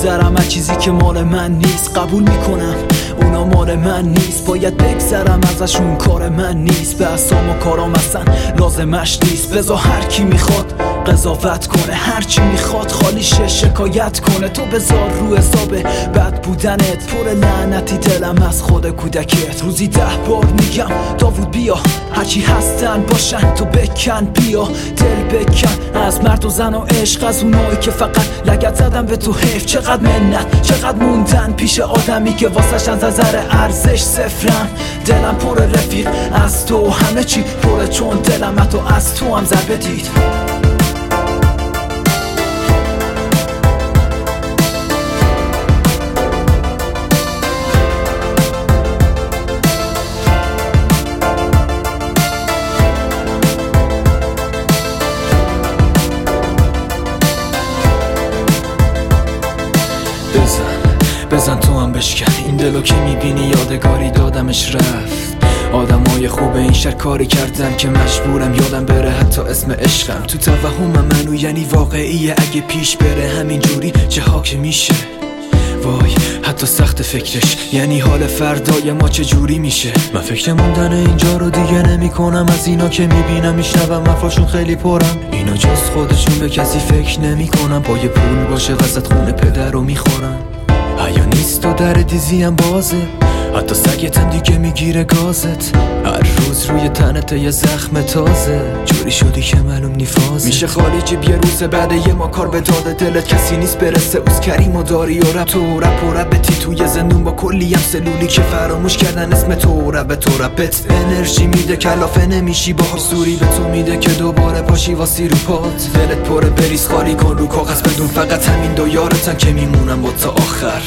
میگذرم از چیزی که مال من نیست. قبول میکنم اونا مال من نیست، باید بگذرم ازشون، کار من نیست. به اسام و کارام اصلا لازمش نیست. بذار هر کی میخواد قضاوت کنه، هر چی میخواد خالیشه شکایت کنه. تو بذار رو حساب بد بودنت پر لعنتی دلم از خود کودکت. روزی 10 بار میگم داوود بیا، هرچی هستن باشن تو بکن، بیا دل بکن از مرد و زن و عشق، از اونایی که فقط لگد زدن به تو حیف. چقدر منت، چقدر موندن پیش آدمی که واسش از نظر ارزش صفرم. دلم پر رفیق از تو، همه چی پره چون دلم تو از تو هم ضربه دید. بزن تو هم بشکن این دلو که میبینی، یادگاری دادمش رفت. آدمای خوب این شهر کاری کردن که مجبورم یادم بره حتی اسم عشقم. تو توهمم منو یعنی واقعیه، اگه پیش بره همینجوری چه ها که میشه. وای حتی سخت فکرش، یعنی حال فردای ما چه جوری میشه. من فکر موندن اینجا رو دیگه نمی کنم، از اینا که میبینم میشنوم حرفاشون خیلی پرم. اینا جز خودشون به کسی فکر نمی کنم، با یه پول باشه وسط خونه پدر رو میخورم. حیا نیست و در دیزیم بازه، حتی سگتم دیگه میگیره گازت. هر روز روی تنت یه زخم تازه، جوری شدی که معلوم نیفازه. میشه خالی جیب یه روز بعد یه ما کار به داده دلت کسی نیست برسه. اوز کریم و داری و رب تو رب و ربتی توی زندون با کلی هم سلولی که فراموش کردن اسم تو رب تو ربت. انرژی میده کلافه نمیشی با سوری به تو میده که دوباره پاشی واسی رو پات. دلت پره بریز خالی کن رو کاغذ بدون فقط همین دو یارتن که میمونم با تا آخر.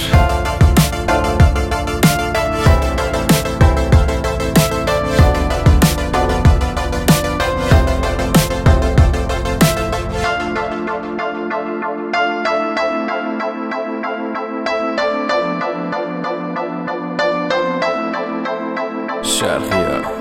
شرقیه